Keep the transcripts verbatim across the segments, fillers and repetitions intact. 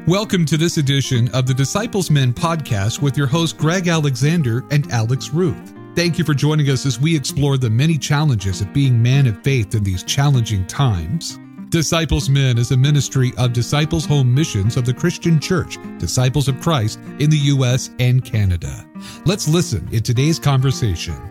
Welcome to this edition of the Disciples Men podcast with your host Greg Alexander and Alex Ruth. Thank you for joining us as we explore the many challenges of being man of faith in these challenging times. Disciples Men is a ministry of Disciples Home Missions of the Christian Church, Disciples of Christ in the U S and Canada. Let's listen in today's conversation.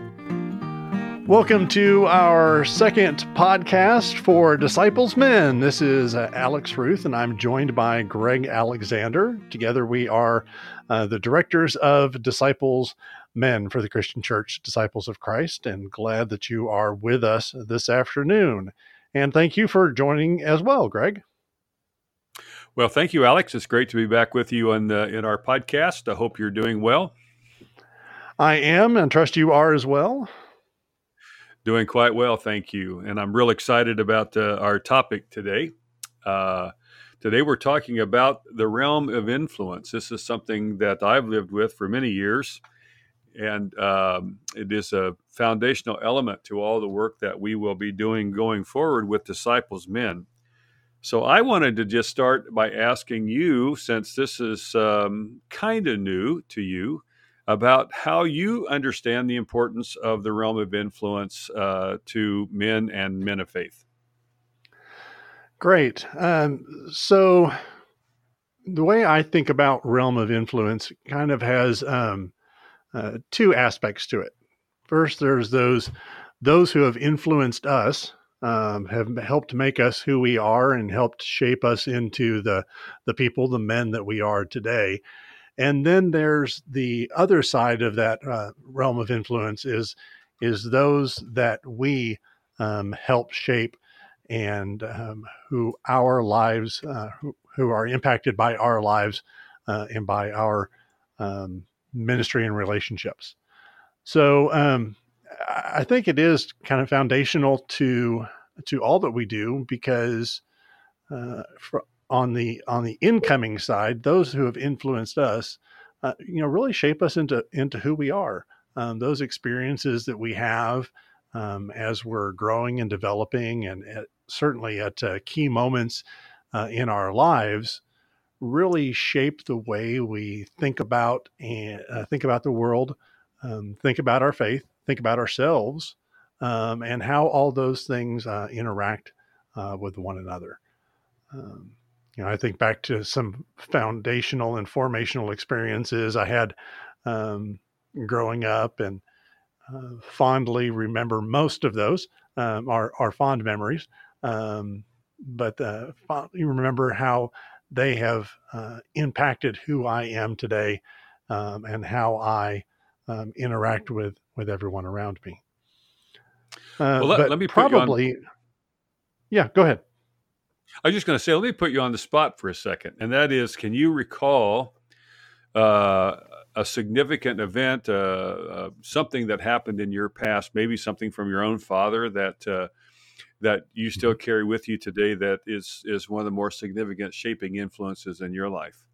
Welcome to our second podcast for Disciples Men. This is uh, Alex Ruth, and I'm joined by Greg Alexander. Together we are uh, the directors of Disciples Men for the Christian Church, Disciples of Christ, and glad that you are with us this afternoon. And thank you for joining as well, Greg. Well, thank you, Alex. It's great to be back with you on the, in our podcast. I hope you're doing well. I am, and trust you are as well. Doing quite well, thank you. And I'm real excited about uh, our topic today. Uh, today we're talking about the realm of influence. This is something that I've lived with for many years, and um, it is a foundational element to all the work that we will be doing going forward with Disciples Men. So I wanted to just start by asking you, since this is um, kind of new to you, about how you understand the importance of the realm of influence uh, to men and men of faith. Great. Um, so the way I think about realm of influence kind of has um, uh, two aspects to it. First, there's those those who have influenced us, um, have helped make us who we are and helped shape us into the the people, the men that we are today. And then there's the other side of that uh, realm of influence is is those that we um, help shape and um, who our lives, uh, who, who are impacted by our lives uh, and by our um, ministry and relationships. So um, I think it is kind of foundational to to all that we do because uh, for, on the on the incoming side, those who have influenced us, uh, you know, really shape us into into who we are. Um, those experiences that we have um, as we're growing and developing, and at, certainly at uh, key moments uh, in our lives, really shape the way we think about and uh, think about the world, um, think about our faith, think about ourselves, um, and how all those things uh, interact uh, with one another. Um, You know, I think back to some foundational and formational experiences I had um, growing up, and uh, fondly remember most of those um, are, are fond memories. Um, but uh, fondly remember how they have uh, impacted who I am today um, and how I um, interact with, with everyone around me. Uh, Well, let, but let me probably, put you on, yeah, go ahead. I was just going to say, let me put you on the spot for a second. And that is, can you recall uh, a significant event, uh, uh, something that happened in your past, maybe something from your own father that uh, that you still carry with you today that is is one of the more significant shaping influences in your life?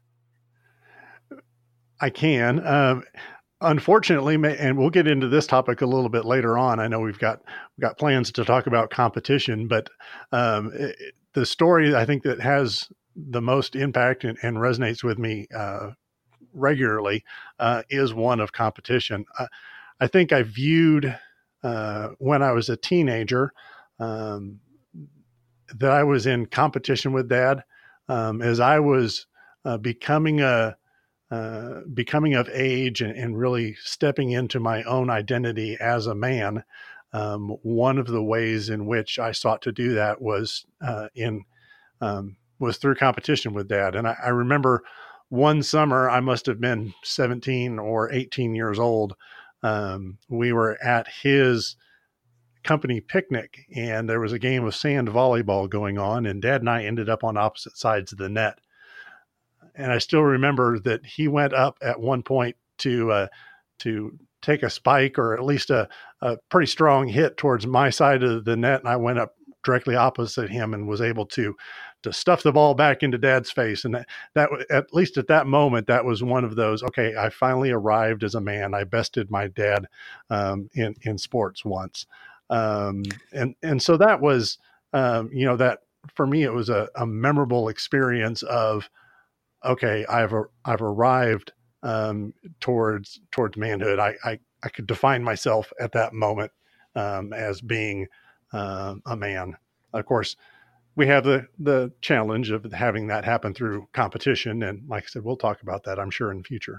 I can. Um, unfortunately, and we'll get into this topic a little bit later on. I know we've got we've got plans to talk about competition, but um, it, the story I think that has the most impact and, and resonates with me uh, regularly uh, is one of competition. I, I think I viewed uh, when I was a teenager um, that I was in competition with Dad um, as I was uh, becoming a uh, becoming of age and, and really stepping into my own identity as a man. Um, one of the ways in which I sought to do that was uh, in um, was through competition with Dad. And I, I remember one summer, I must have been seventeen or eighteen years old. Um, we were at his company picnic, and there was a game of sand volleyball going on, and Dad and I ended up on opposite sides of the net. And I still remember that he went up at one point to uh, to take a spike or at least a, a pretty strong hit towards my side of the net, and I went up directly opposite him and was able to to stuff the ball back into Dad's face. And that, that at least at that moment, that was one of those, okay, I finally arrived as a man. I bested my dad um, in in sports once, um, and and so that was um, you know that for me, it was a, a memorable experience of, okay, I've, I've arrived um, towards, towards manhood. I, I, I could define myself at that moment um, as being uh, a man. Of course, we have the, the challenge of having that happen through competition. And like I said, we'll talk about that, I'm sure, in the future.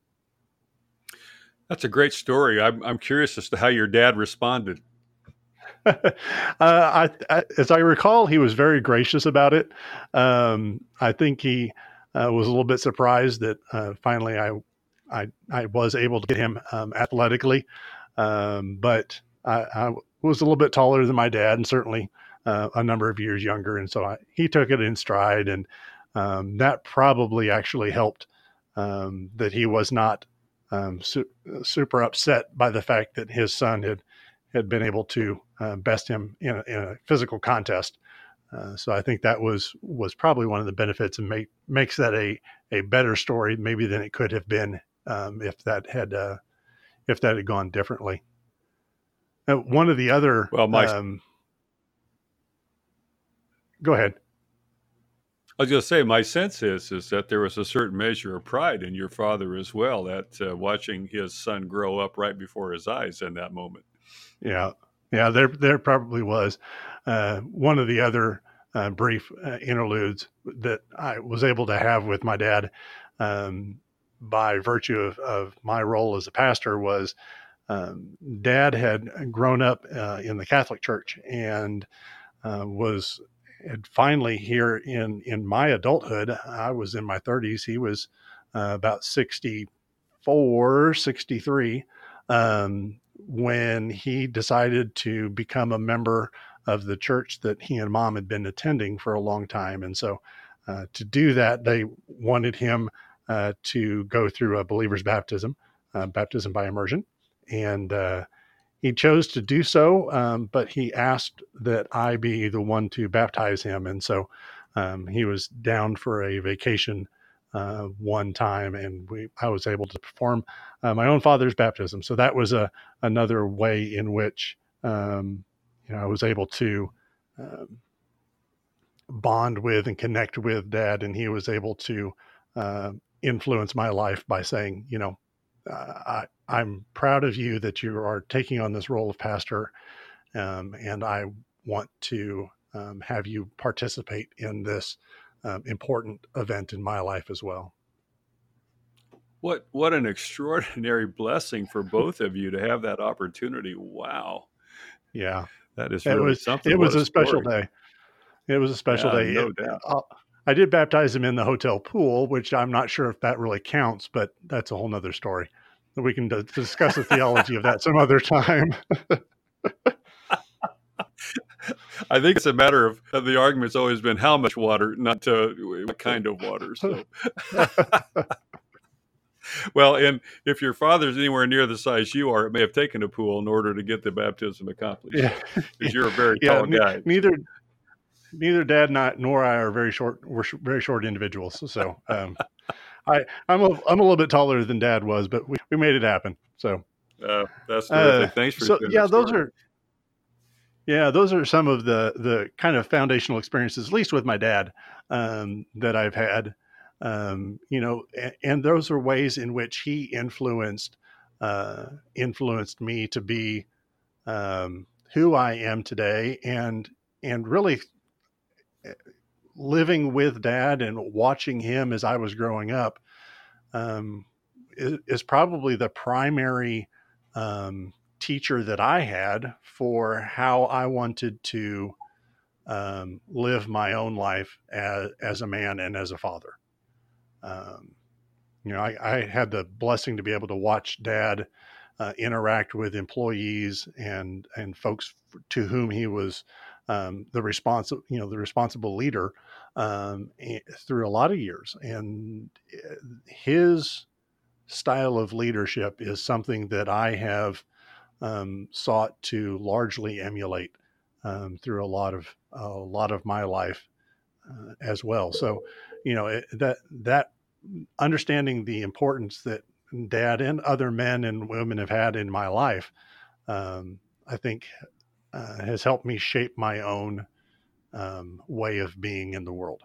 That's a great story. I'm, I'm curious as to how your dad responded. uh, I, I, as I recall, he was very gracious about it. Um, I think he uh, was a little bit surprised that uh, finally I, I, I was able to get him um, athletically, um, but I, I was a little bit taller than my dad, and certainly uh, a number of years younger, and so I, he took it in stride, and um, that probably actually helped um, that he was not um, su- super upset by the fact that his son had had been able to uh, best him in a, in a physical contest. Uh, so I think that was was probably one of the benefits, and make, makes that a a better story maybe than it could have been um, if that had uh, if that had gone differently. Now, one of the other Well, my um, go ahead. I was going to say, my sense is is that there was a certain measure of pride in your father as well, that uh, watching his son grow up right before his eyes in that moment. Yeah, yeah, there there probably was. Uh, one of the other uh, brief uh, interludes that I was able to have with my dad, um, by virtue of, of my role as a pastor, was um, Dad had grown up uh, in the Catholic Church and uh, was had finally here in in my adulthood. I was in my thirties. He was uh, about sixty-four, sixty-three. Um, when he decided to become a member of the church that he and mom had been attending for a long time. And so uh, to do that, they wanted him uh, to go through a believer's baptism, uh, baptism by immersion. And uh, he chose to do so, um, but he asked that I be the one to baptize him. And so um, he was down for a vacation uh, one time, and we I was able to perform uh, my own father's baptism. So that was a another way in which um, you know I was able to um, bond with and connect with Dad, and he was able to uh, influence my life by saying, you know, uh, I, I'm proud of you that you are taking on this role of pastor, um, and I want to um, have you participate in this um, important event in my life as well. What what an extraordinary blessing for both of you to have that opportunity. Wow. Yeah, That is it really was something. it What was a a special story. day. It was a special Yeah, day. no It, doubt. uh, I did baptize him in the hotel pool, which I'm not sure if that really counts, but that's a whole nother story. We can d- discuss the theology of that some other time. I think it's a matter of, of the argument's always been how much water, not uh, what kind of water. So, well, and if your father's anywhere near the size you are, it may have taken a pool in order to get the baptism accomplished. Yeah, So, because you're a very yeah. tall Ne- guy. neither neither Dad not nor I are very short. We're sh- very short individuals. So um, I I'm a I'm a little bit taller than Dad was, but we, we made it happen. So Uh, that's uh, terrific. Thanks for so sharing yeah, that those story. are yeah those are some of the the kind of foundational experiences, at least with my dad, um, that I've had. Um, you know, and, and those are ways in which he influenced uh, influenced me to be um, who I am today, and and really living with Dad and watching him as I was growing up um, is, is probably the primary um, teacher that I had for how I wanted to um, live my own life as, as a man and as a father. Um, you know, I, I had the blessing to be able to watch Dad uh, interact with employees and and folks to whom he was um, the responsible, you know, the responsible leader um, through a lot of years. And his style of leadership is something that I have um, sought to largely emulate um, through a lot of a lot of my life uh, as well. So, you know, it, that that understanding the importance that Dad and other men and women have had in my life, um, I think uh, has helped me shape my own um, way of being in the world.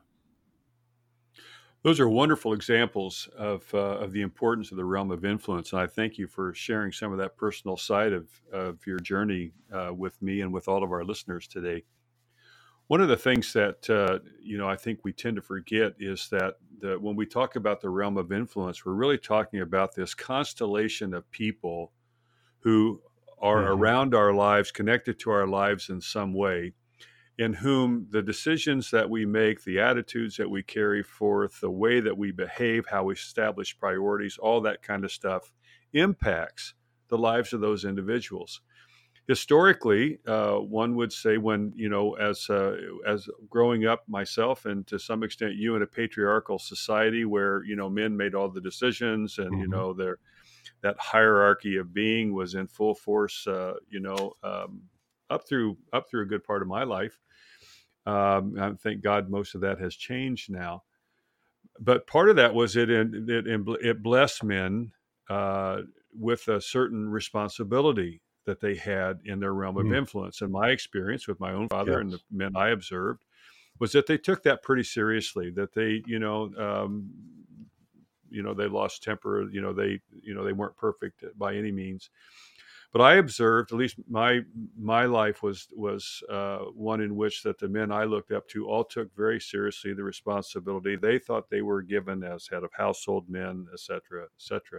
Those are wonderful examples of uh, of the importance of the realm of influence, and I thank you for sharing some of that personal side of of your journey uh, with me and with all of our listeners today. One of the things that uh, you know I think we tend to forget is that the, when we talk about the realm of influence, we're really talking about this constellation of people who are Mm-hmm. around our lives, connected to our lives in some way, in whom the decisions that we make, the attitudes that we carry forth, the way that we behave, how we establish priorities, all that kind of stuff impacts the lives of those individuals. Historically, uh, one would say, when you know, as uh, as growing up myself, and to some extent you, in a patriarchal society where you know men made all the decisions, and you Mm-hmm. know there that hierarchy of being was in full force, uh, you know, um, up through up through a good part of my life. Um, I thank God most of that has changed now. But part of that was it it, it, it blessed men uh, with a certain responsibility that they had in their realm of Mm. influence. And my experience with my own father and the Yes. men I observed was that they took that pretty seriously. That they, you know, um, you know, they lost temper. You know, they, you know, they weren't perfect by any means. But I observed, at least my my life was was uh, one in which that the men I looked up to all took very seriously the responsibility they thought they were given as head of household men, et cetera, et cetera.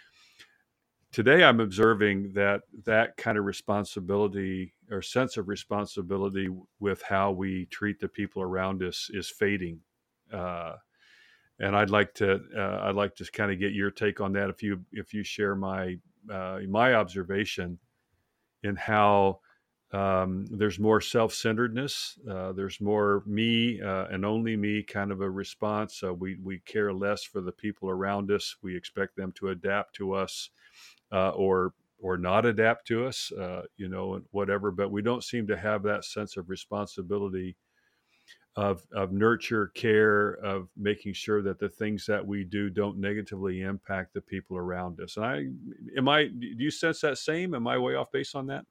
Today, I'm observing that that kind of responsibility or sense of responsibility with how we treat the people around us is fading. Uh, and I'd like to uh, I'd like to kind of get your take on that, if you if you share my uh, my observation in how um, there's more self-centeredness, uh, there's more me uh, and only me kind of a response. Uh, we we care less for the people around us. We expect them to adapt to us, uh, or or not adapt to us, uh, you know, and whatever. But we don't seem to have that sense of responsibility of of nurture, care, of making sure that the things that we do don't negatively impact the people around us. And I am I do you sense that same? Am I way off base on that?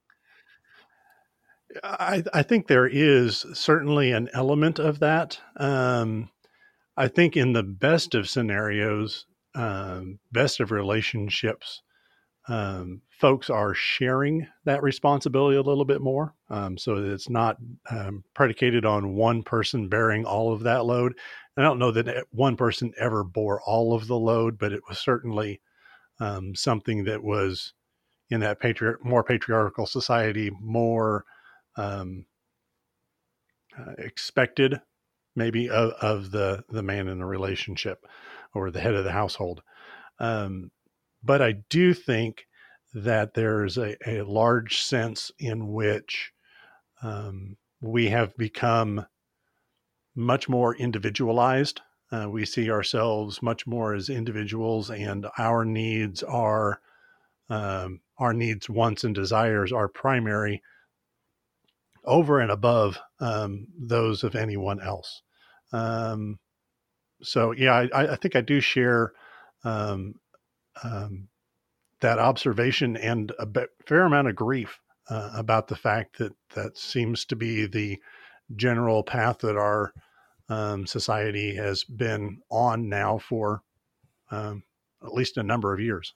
I, I think there is certainly an element of that. Um, I think in the best of scenarios, um, best of relationships, um, folks are sharing that responsibility a little bit more. Um, so that it's not um, predicated on one person bearing all of that load. And I don't know that one person ever bore all of the load, but it was certainly um, something that was in that patri- more patriarchal society, more um, uh, expected maybe of, of the the man in the relationship or the head of the household. Um, but I do think that there's a, a large sense in which um, we have become much more individualized. Uh, we see ourselves much more as individuals, and our needs are um, our needs, wants, and desires are primary over and above um, those of anyone else. Um, so, yeah, I, I think I do share um, um, that observation and a bit, fair amount of grief uh, about the fact that that seems to be the general path that our um, society has been on now for um, at least a number of years.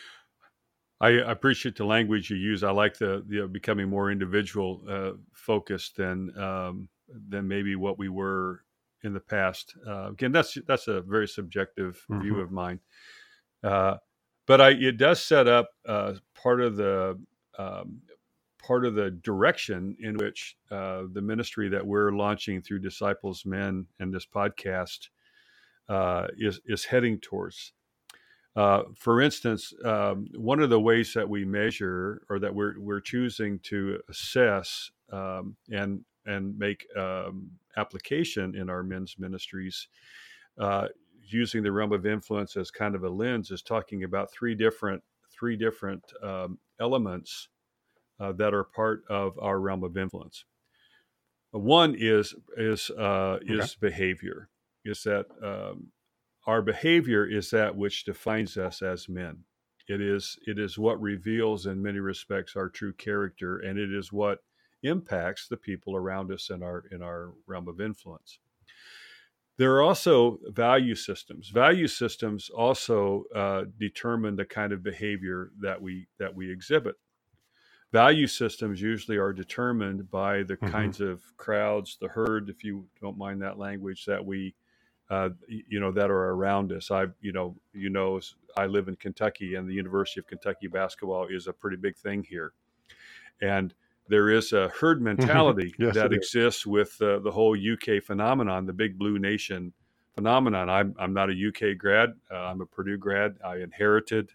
I appreciate the language you use. I like the, the becoming more individual uh, focused than um, than maybe what we were in the past. Uh, again, that's that's a very subjective Mm-hmm. view of mine. Uh, but I, it does set up uh, part of the um, part of the direction in which uh, the ministry that we're launching through Disciples Men and this podcast uh, is is heading towards. Uh, for instance, um, one of the ways that we measure, or that we're we're choosing to assess um, and and make um, application in our men's ministries, uh, using the realm of influence as kind of a lens, is talking about three different three different um, elements uh, that are part of our realm of influence. One is is uh, Okay. is behavior. Is that um, our behavior is that which defines us as men. It is it is what reveals in many respects our true character, and it is what impacts the people around us in our in our realm of influence. There are also value systems. Value systems also uh, determine the kind of behavior that we that we exhibit. Value systems usually are determined by the Mm-hmm. kinds of crowds, the herd, if you don't mind that language, that we, uh, you know, that are around us. I, you know, you know, I live in Kentucky, and the University of Kentucky basketball is a pretty big thing here, and there is a herd mentality Yes, that it is. exists with uh, the whole U K phenomenon, the Big Blue Nation phenomenon. I'm I'm not a U K grad. Uh, I'm a Purdue grad. I inherited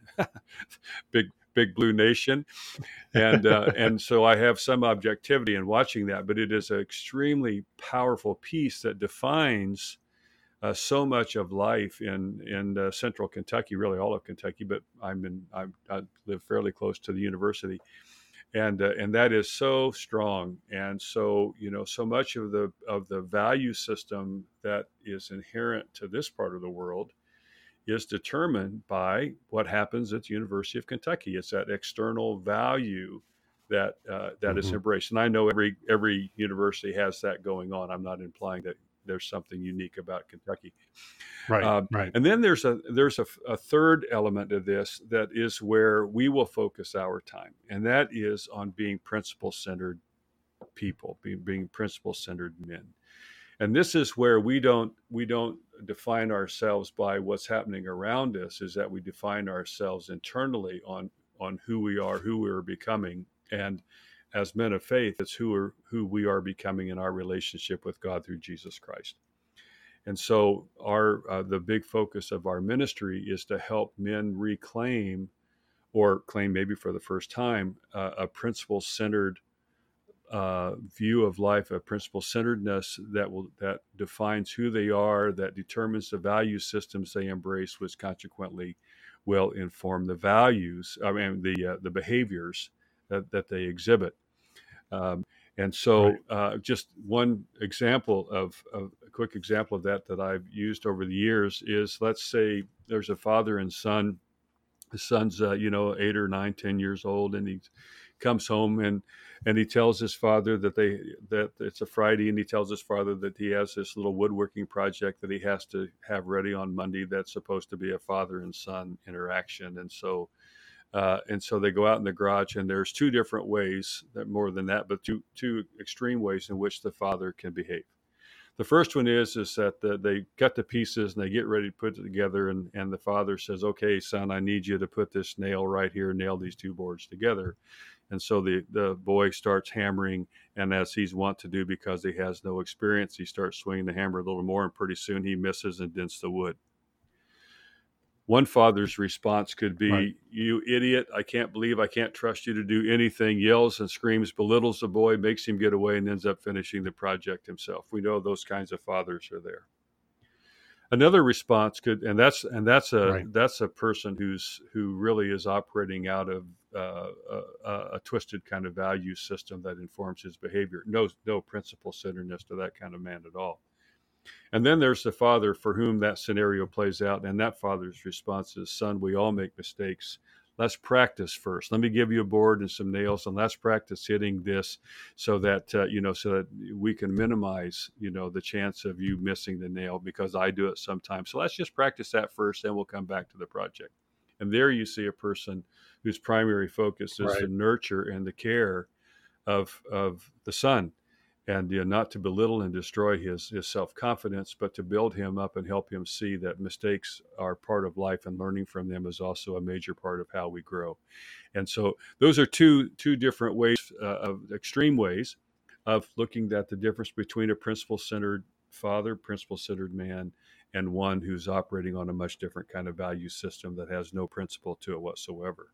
Big Big Blue Nation, and uh, and so I have some objectivity in watching that. But it is an extremely powerful piece that defines uh, so much of life in in uh, Central Kentucky, really all of Kentucky. But I'm in I'm, I live fairly close to the university. And uh, and that is so strong, and so you know so much of the of the value system that is inherent to this part of the world is determined by what happens at the University of Kentucky. It's that external value that uh, that is Mm-hmm. embraced, and I know every every university has that going on. I'm not implying that there's something unique about Kentucky. Right, Um, right. and then there's a there's a, a third element of this that is where we will focus our time, and that is on being principle-centered people, being, being principle-centered men. And this is where we don't we don't define ourselves by what's happening around us. Is that we define ourselves internally on on who we are, who we're becoming, and as men of faith, it's who are who we are becoming in our relationship with God through Jesus Christ. And so our uh, the big focus of our ministry is to help men reclaim, or claim maybe for the first time, uh, a principle-centered uh, view of life, a principle-centeredness that will that defines who they are, that determines the value systems they embrace, which consequently will inform the values, I mean the uh, the behaviors that, that they exhibit. Um, and so, Right. uh, just one example of, of a quick example of that that I've used over the years is, let's say there's a father and son. The son's, uh, you know, eight or nine, ten years old, and he comes home and and he tells his father that they that it's a Friday, and he tells his father that he has this little woodworking project that he has to have ready on Monday. That's supposed to be a father and son interaction, and so. Uh, and so they go out in the garage, and there's two different ways, that more than that, but two two extreme ways in which the father can behave. The first one is is that the, they cut the pieces and they get ready to put it together, and, and the father says, "Okay, son, I need you to put this nail right here, nail these two boards together." And so the, the boy starts hammering, and as he's wont to do because he has no experience, he starts swinging the hammer a little more, and pretty soon he misses and dents the wood. One father's response could be, Right. "You idiot, I can't believe I can't trust you to do anything," yells and screams, belittles the boy, makes him get away, and ends up finishing the project himself. We know those kinds of fathers are there. Another response could, and that's and that's a Right. that's a person who's who really is operating out of uh, a, a twisted kind of value system that informs his behavior. No, no principle centeredness to that kind of man at all. And then there's the father for whom that scenario plays out, and that father's response is, "Son, we all make mistakes. Let's practice first. Let me give you a board and some nails, and let's practice hitting this, so that uh, you know, so that we can minimize, you know, the chance of you missing the nail, because I do it sometimes. So let's just practice that first, then we'll come back to the project." And there you see a person whose primary focus is Right. the nurture and the care of of the son. And, you know, not to belittle and destroy his, his self-confidence, but to build him up and help him see that mistakes are part of life, and learning from them is also a major part of how we grow. And so those are two two different ways, uh, of extreme ways of looking at the difference between a principle-centered father, principle-centered man, and one who's operating on a much different kind of value system that has no principle to it whatsoever.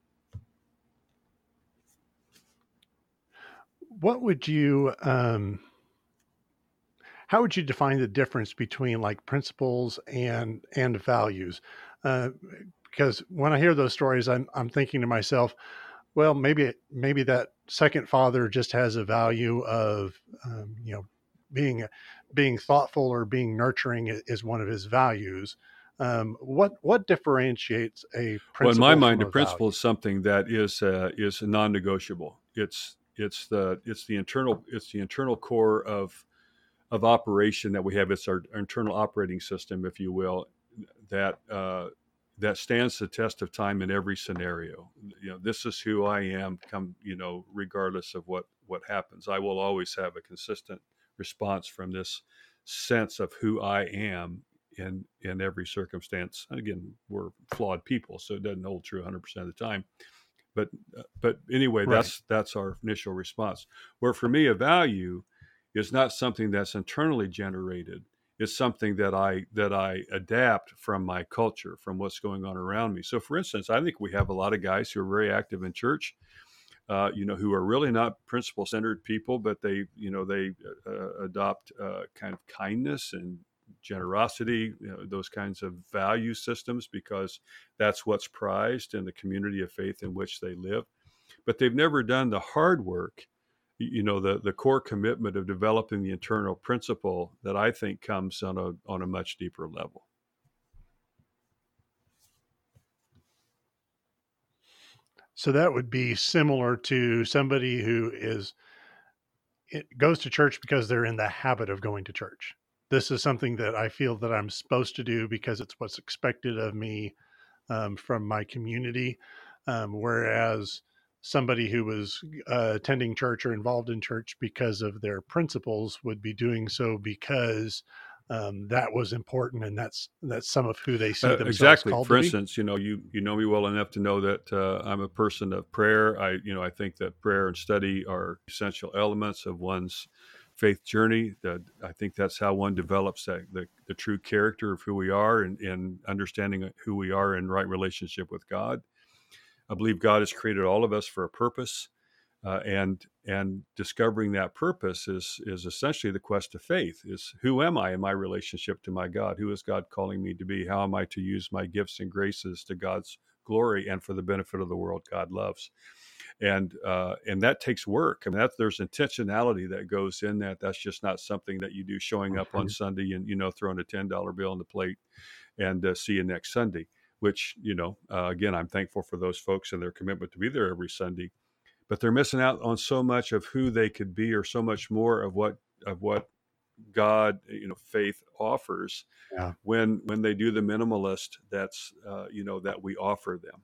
What would you, um, how would you define the difference between like principles and and values? Uh, because when I hear those stories, I'm I'm thinking to myself, well, maybe maybe that second father just has a value of, um, you know, being being thoughtful or being nurturing is one of his values. Um, what what differentiates a Well, in my principle mind, from a a principle value? is something that is uh, is non-negotiable. It's It's the it's the internal it's the internal core of of operation that we have. It's our, our internal operating system, if you will, that uh, that stands the test of time in every scenario. You know, this is who I am. Come, you know, regardless of what what happens, I will always have a consistent response from this sense of who I am in in every circumstance. And again, we're flawed people, so it doesn't hold true one hundred percent of the time. But but anyway, Right. that's that's our initial response. Where for me, a value is not something that's internally generated. It's something that I that I adapt from my culture, from what's going on around me. So, for instance, I think we have a lot of guys who are very active in church, uh, you know, who are really not principle-centered people, but they, you know, they uh, adopt uh, kind of kindness and generosity, you know, those kinds of value systems, because that's what's prized in the community of faith in which they live. But they've never done the hard work, you know, the the core commitment of developing the internal principle that I think comes on a on a much deeper level. So that would be similar to somebody who is it goes to church because they're in the habit of going to church. This is something that I feel that I'm supposed to do because it's what's expected of me um, from my community. Um, whereas somebody who was uh, attending church or involved in church because of their principles would be doing so because um, that was important, and that's that's some of who they see Uh, themselves exactly. called For to be. instance, you know, you you know me well enough to know that uh, I'm a person of prayer. I you know I think that prayer and study are essential elements of one's faith journey. That I think that's how one develops that, the the true character of who we are, and, and understanding who we are in right relationship with God. I believe God has created all of us for a purpose, uh, and and discovering that purpose is is essentially the quest of faith. Is who am I in my relationship to my God? Who is God calling me to be? How am I to use my gifts and graces to God's glory and for the benefit of the world God loves? And uh, and that takes work. I mean, that there's intentionality that goes in that. That's just not something that you do showing up on Sunday and, you know, throwing a ten dollar bill on the plate and uh, see you next Sunday. Which, you know, uh, again, I'm thankful for those folks and their commitment to be there every Sunday. But they're missing out on so much of who they could be, or so much more of what of what God, you know, faith offers Yeah. when when they do the minimalist that's uh, you know that we offer them.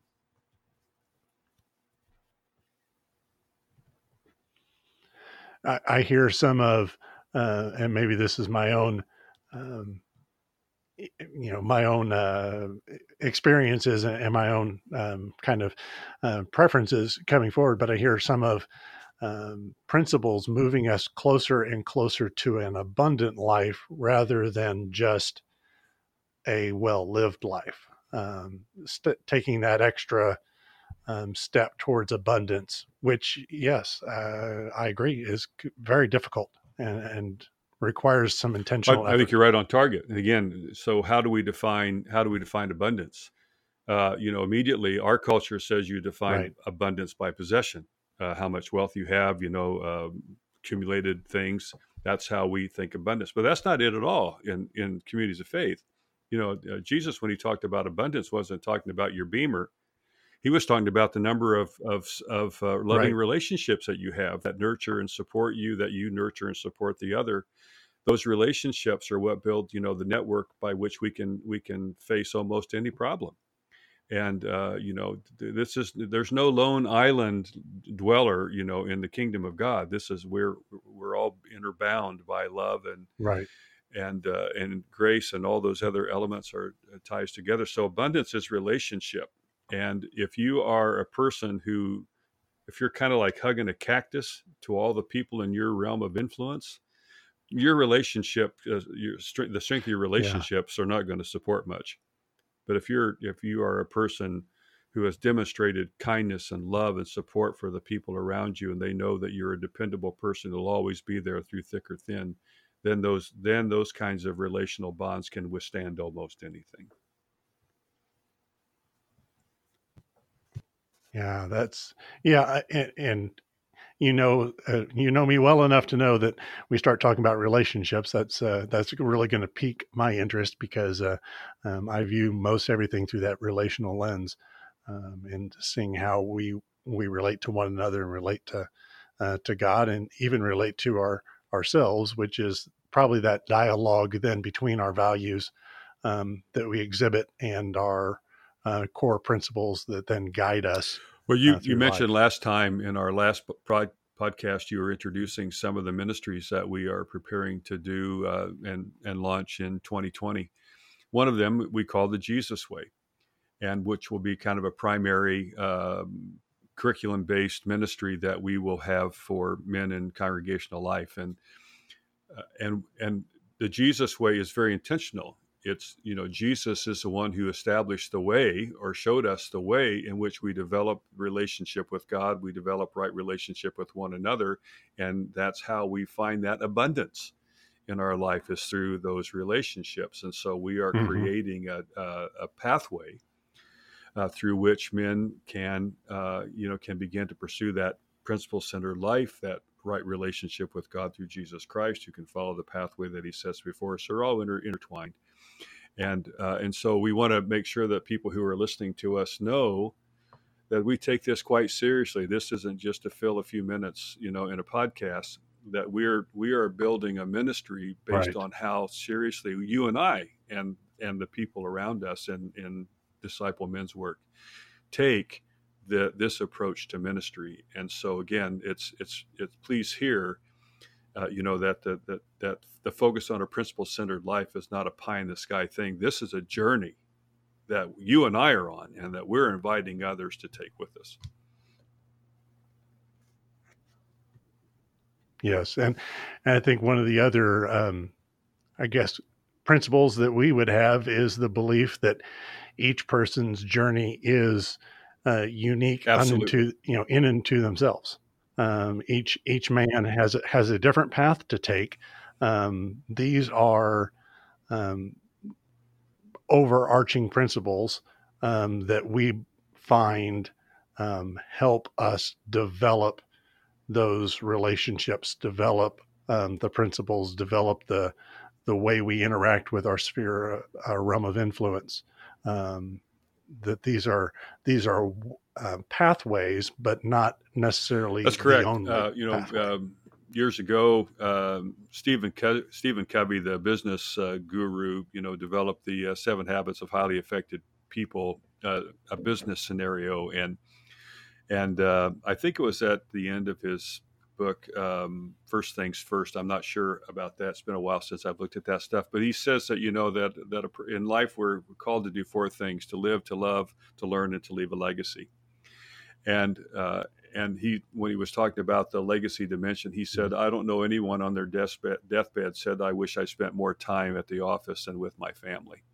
I, I hear some of, uh, and maybe this is my own, um, you know, my own uh, experiences and my own um, kind of uh, preferences coming forward, but I hear some of um, principles moving us closer and closer to an abundant life rather than just a well-lived life. Um, st- taking that extra um, step towards abundance, which, yes, uh, I agree, is very difficult and, and requires some I, intentional I think effort. you're right on target. And again, so how do we define how do we define abundance? Uh, you know, immediately our culture says you define Right. abundance by possession, uh, how much wealth you have, you know, um, accumulated things. That's how we think abundance. But that's not it at all in, in communities of faith. You know, uh, Jesus, when he talked about abundance, wasn't talking about your Beamer. He was talking about the number of of, of uh, loving Right. relationships that you have that nurture and support you, that you nurture and support the other. Those relationships are what build, you know, the network by which we can we can face almost any problem. And uh, you know, this is there's no lone island dweller, you know, in the kingdom of God. This is where we're all interbound by love and Right. and uh, and grace, and all those other elements are uh, ties together. So abundance is relationship. And if you are a person who, if you're kind of like hugging a cactus to all the people in your realm of influence, your relationship, uh, your strength, the strength of your relationships are not going to support much. But if you're if you are a person who has demonstrated kindness and love and support for the people around you, and they know that you're a dependable person who'll always be there through thick or thin, then those then those kinds of relational bonds can withstand almost anything. Yeah, that's yeah, and, and you know, uh, you know me well enough to know that we start talking about relationships. That's uh, that's really going to pique my interest because uh, um, I view most everything through that relational lens, um, and seeing how we we relate to one another and relate to uh, to God and even relate to our ourselves, which is probably that dialogue then between our values um, that we exhibit and our uh, core principles that then guide us Well, you uh, you through mentioned life. last time in our last pro- podcast, you were introducing some of the ministries that we are preparing to do uh, and and launch in twenty twenty. One of them we call the Jesus Way, and which will be kind of a primary um, curriculum-based ministry that we will have for men in congregational life. And uh, and and the Jesus Way is very intentional. It's, you know, Jesus is the one who established the way or showed us the way in which we develop relationship with God, we develop right relationship with one another, and that's how we find that abundance in our life, is through those relationships. And so we are Mm-hmm. creating a, a, a pathway uh, through which men can, uh, you know, can begin to pursue that principle-centered life, that right relationship with God through Jesus Christ, who can follow the pathway that he sets before us. They're all inter- intertwined. And, uh, and so we want to make sure that people who are listening to us know that we take this quite seriously. This isn't just to fill a few minutes, you know, in a podcast. That we're we are building a ministry based Right. on how seriously you and I and and the people around us in in Disciple Men's work take the this approach to ministry. And so again, it's it's it's please hear, uh, you know, that the, that that the focus on a principle centered life is not a pie in the sky thing. This is a journey that you and I are on, and that we're inviting others to take with us. Yes, and, and I think one of the other, um, I guess, principles that we would have is the belief that each person's journey is uh, unique Absolutely. unto you know in and to themselves. Um, each each man has a, has a different path to take. Um, these are um, overarching principles um, that we find um, help us develop those relationships, develop um, the principles, develop the the way we interact with our sphere, our realm of influence. Um, that these are these are uh, pathways, but not necessarily That's the correct. only Uh, you know, pathway. um, years ago, um, Stephen Co- Stephen Covey, the business uh, guru, you know, developed the uh, Seven Habits of Highly Effective People, uh, a business scenario, and and uh, I think it was at the end of his book, um, First Things First. I'm not sure about that. It's been a while since I've looked at that stuff, but he says that, you know, that that in life we're called to do four things: to live, to love, to learn, and to leave a legacy. And uh, and he, when he was talking about the legacy dimension, he said, "I don't know anyone on their deathbed, deathbed said, I wish I spent more time at the office than with my family."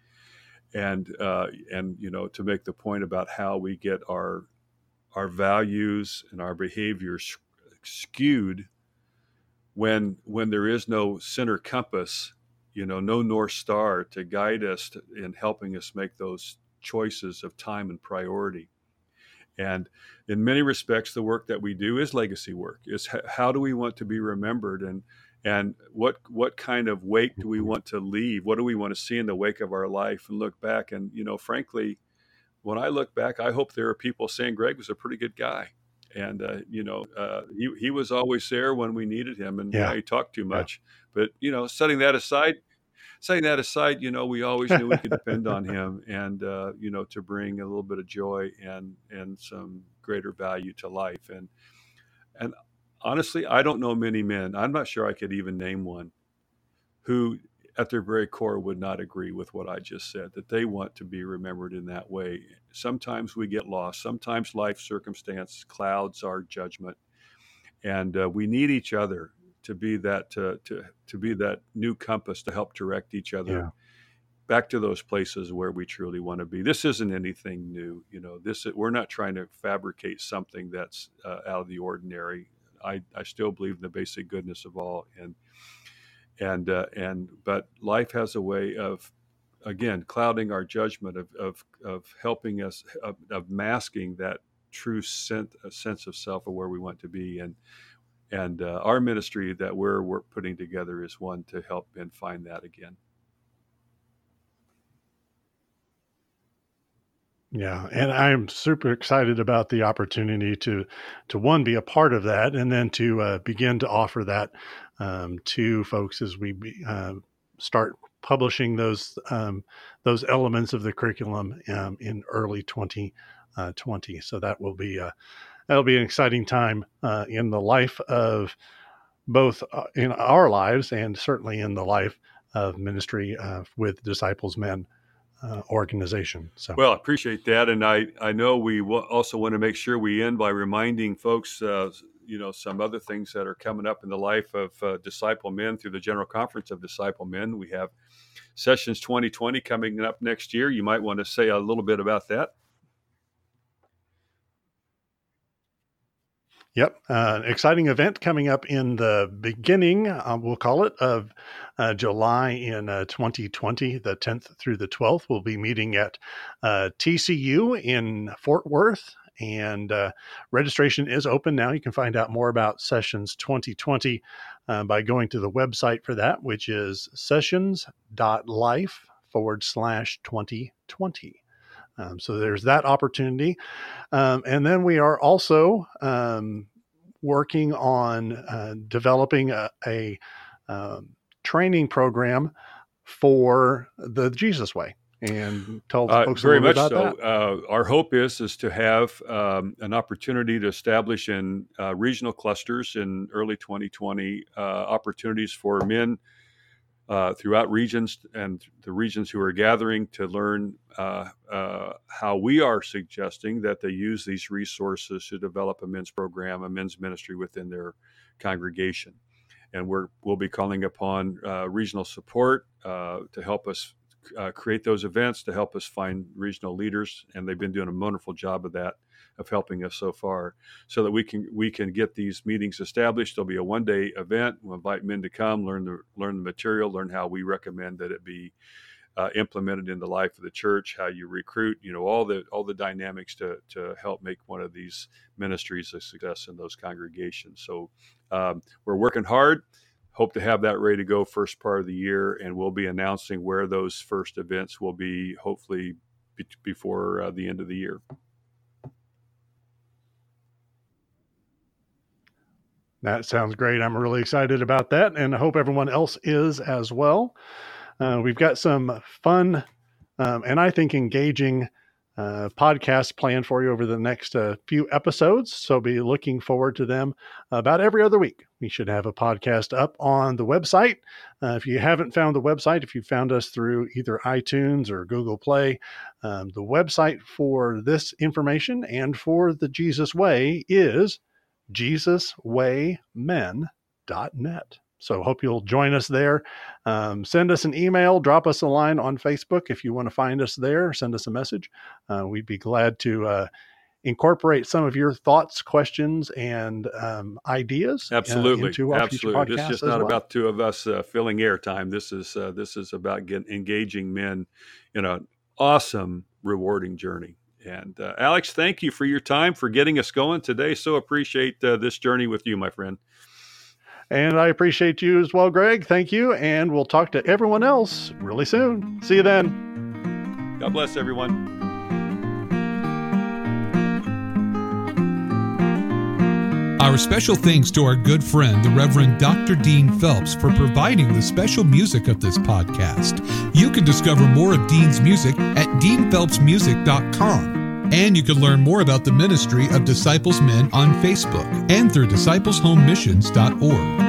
And uh, and you know, to make the point about how we get our our values and our behaviors skewed when when there is no center compass, you know, no North Star to guide us to, in helping us make those choices of time and priority. And in many respects, the work that we do is legacy work. Is h- how do we want to be remembered, and and what what kind of wake do we want to leave? What do we want to see in the wake of our life and look back? And, you know, frankly, when I look back, I hope there are people saying Greg was a pretty good guy. And, uh, you know, uh, he, he was always there when we needed him. And yeah, Yeah, he talked too yeah. much. But, you know, setting that aside, setting that aside, you know, we always knew we could depend on him, and, uh, you know, to bring a little bit of joy and, and some greater value to life. And, and honestly, I don't know many men, I'm not sure I could even name one, who at their very core would not agree with what I just said, that they want to be remembered in that way. Sometimes we get lost. Sometimes life circumstance clouds our judgment, and uh, we need each other to be that to, to to be that new compass to help direct each other Yeah. back to those places where we truly want to be. This isn't anything new, you know. This we're not trying to fabricate something that's uh, out of the ordinary. I, I still believe in the basic goodness of all, and and uh, and but life has a way of, again, clouding our judgment, of of, of helping us, of, of masking that true sense, a sense of self, of where we want to be. And and uh, our ministry that we're, we're putting together is one to help men find that again. Yeah, and I'm super excited about the opportunity to, to one, be a part of that, and then to uh, begin to offer that um, to folks as we be, uh, start publishing those um, those elements of the curriculum um, in early twenty twenty. So that will be a, that'll be an exciting time uh, in the life of both uh, in our lives and certainly in the life of ministry uh, with Disciples Men Uh, organization. So, well, I appreciate that, and I I know we w- also want to make sure we end by reminding folks, uh, you know, some other things that are coming up in the life of uh, Disciple Men through the General Conference of Disciple Men. We have Sessions twenty twenty coming up next year. You might want to say a little bit about that. Yep. Uh, exciting event coming up in the beginning, uh, we'll call it, of uh, July in uh, twenty twenty, the tenth through the twelfth. We'll be meeting at uh, T C U in Fort Worth, and uh, registration is open now. You can find out more about Sessions twenty twenty uh, by going to the website for that, which is sessions.life forward slash 2020. Um, so there's that opportunity. Um, and then we are also um, working on uh, developing a, a um, training program for the Jesus Way. And tell uh, folks very a little much bit about so. that. Uh, our hope is is to have um, an opportunity to establish in uh, regional clusters in early twenty twenty uh, opportunities for men uh, throughout regions and the regions who are gathering to learn uh, uh, how we are suggesting that they use these resources to develop a men's program, a men's ministry within their congregation. And we're, we'll be calling upon uh, regional support uh, to help us uh, create those events, to help us find regional leaders. And they've been doing a wonderful job of that, of helping us so far, so that we can we can get these meetings established. There'll be a one-day event. We'll invite men to come, learn the learn the material, learn how we recommend that it be uh, implemented in the life of the church, how you recruit, you know, all the all the dynamics to to help make one of these ministries a success in those congregations. So um, we're working hard. Hope to have that ready to go first part of the year, and we'll be announcing where those first events will be, hopefully be- before uh, the end of the year. That sounds great. I'm really excited about that, and I hope everyone else is as well. Uh, we've got some fun um, and I think engaging uh, podcasts planned for you over the next uh, few episodes, so be looking forward to them about every other week. We should have a podcast up on the website. Uh, if you haven't found the website, if you found us through either iTunes or Google Play, um, the website for this information and for the Jesus Way is jesus way men dot net. So hope you'll join us there. Um, send us an email, drop us a line on Facebook if you want to find us there, send us a message. Uh, we'd be glad to uh, incorporate some of your thoughts, questions, and um, ideas. Absolutely, uh, into our absolutely. future podcasts. This is as not well. about two of us uh, filling airtime. This is uh, this is about getting, engaging men in an awesome, rewarding journey. And uh, Alex, thank you for your time, for getting us going today. So appreciate uh, this journey with you, my friend. And I appreciate you as well, Greg. Thank you. And we'll talk to everyone else really soon. See you then. God bless everyone. Our special thanks to our good friend, the Reverend Doctor Dean Phelps, for providing the special music of this podcast. You can discover more of Dean's music at dean phelps music dot com. And you can learn more about the ministry of Disciples Men on Facebook and through disciples home missions dot org.